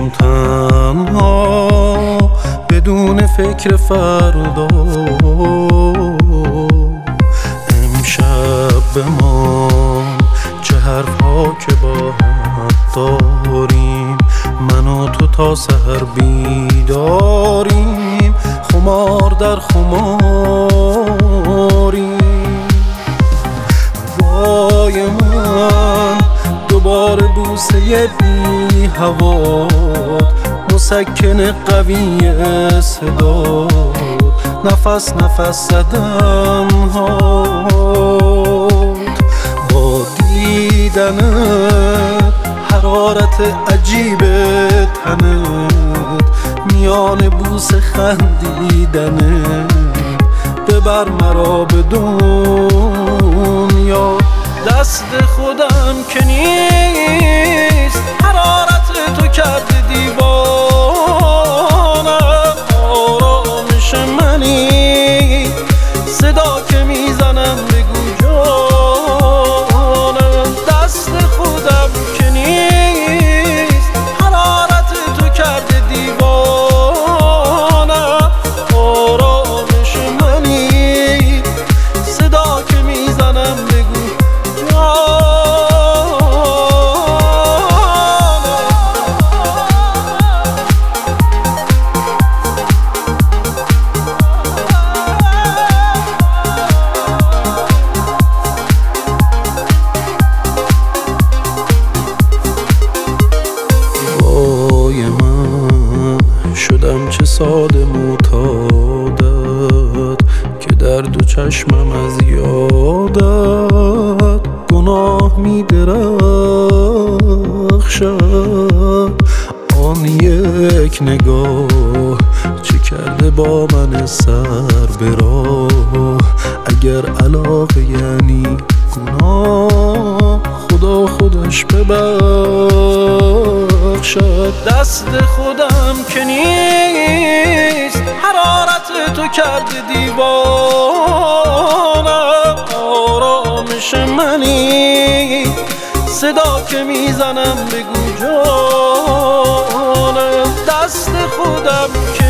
میشم تنها بدون فکر فردا. امشب بمان چه حرفها که با هم داریم، من و تو تا سحر بیداریم، خمار در خماریم. وای من دوباره بوسه بی هوات، مسکن قوی صدا، نفس نفس زدن هات. با دیدنت حرارت عجیب تنت، میان بوسه خندیدنت، ببر مرا به دنیا. دست خودم که نیست، حرارت تو کرده دیوانم. آرامش منی، صدا که میزنم بگو جانم. دست خودم که نیست، حرارت تو کرده دیوانم. آرامش منی، صدا که میزنم بگو شدم چه ساده معتادت، که در دو چشمم از یادت گناه می درخشد. آن یک نگاه چه کرده با من سر به راه، اگر علاقه یعنی گناه، خدا خودش ببخشد. دست خودم که نیست، حرارت تو کرده دیوانم. آرامش منی، صدا که میزنم بگو جانم. دست خودم که